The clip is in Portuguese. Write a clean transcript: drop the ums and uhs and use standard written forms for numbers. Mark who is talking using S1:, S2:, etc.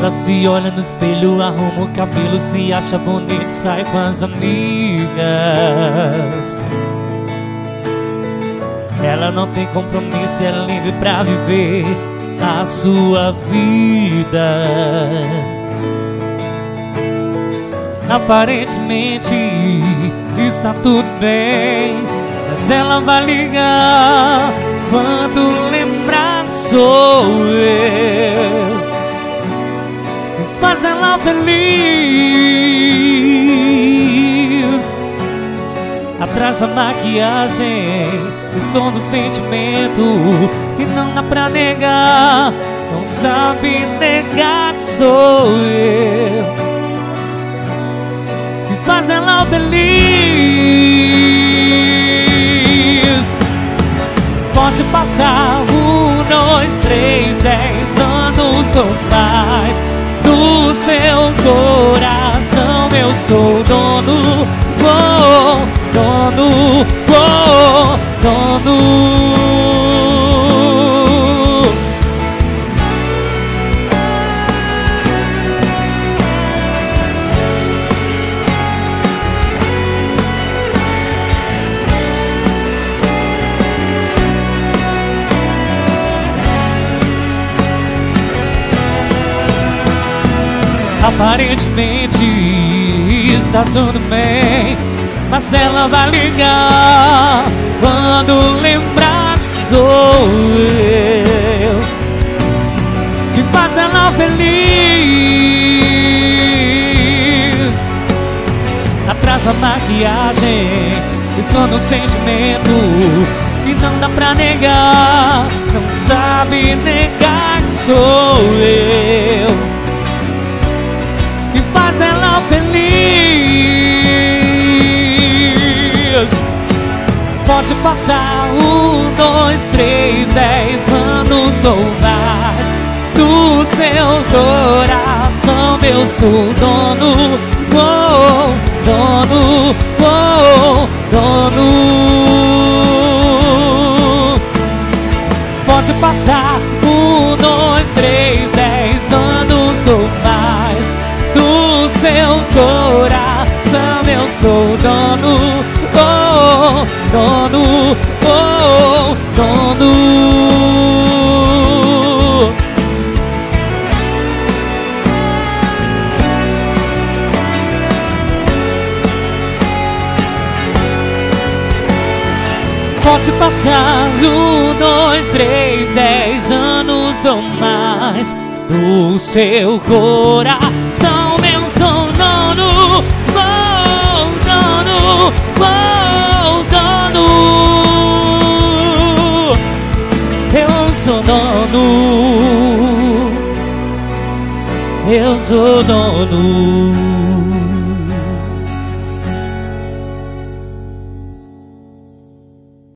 S1: Ela se olha no espelho, arruma o cabelo, se acha bonito, sai com as amigas. Ela não tem compromisso, é livre pra viver a sua vida. Aparentemente está tudo bem, mas ela vai ligar quando lembrar sou eu. E faz ela feliz. Atrás da maquiagem esconde um sentimento que não dá pra negar. Não sabe negar que sou eu. E faz ela feliz. Pode passar 1, 2, 3, 10 anos ou mais. Do seu coração eu sou dono. Oh, dono, oh, dono. Aparentemente está tudo bem, mas ela vai ligar quando lembrar que sou eu. Que faz ela feliz. Atrás da maquiagem esconde um sentimento que não dá pra negar. Não sabe negar que sou eu. Que faz ela feliz. Pode passar 1, 2, 3, 10 anos ou mais. Do seu coração eu sou dono. Oh, dono, oh, dono. Pode passar 1, 2, 3, 10 anos ou mais. Do seu coração eu sou dono. Oh, dono, oh, dono. Pode passar 1, 2, 3, 10 anos ou mais. Do seu coração eu sou dono. Oh, dono, oh, dono. Eu sou dono. Eu sou dono.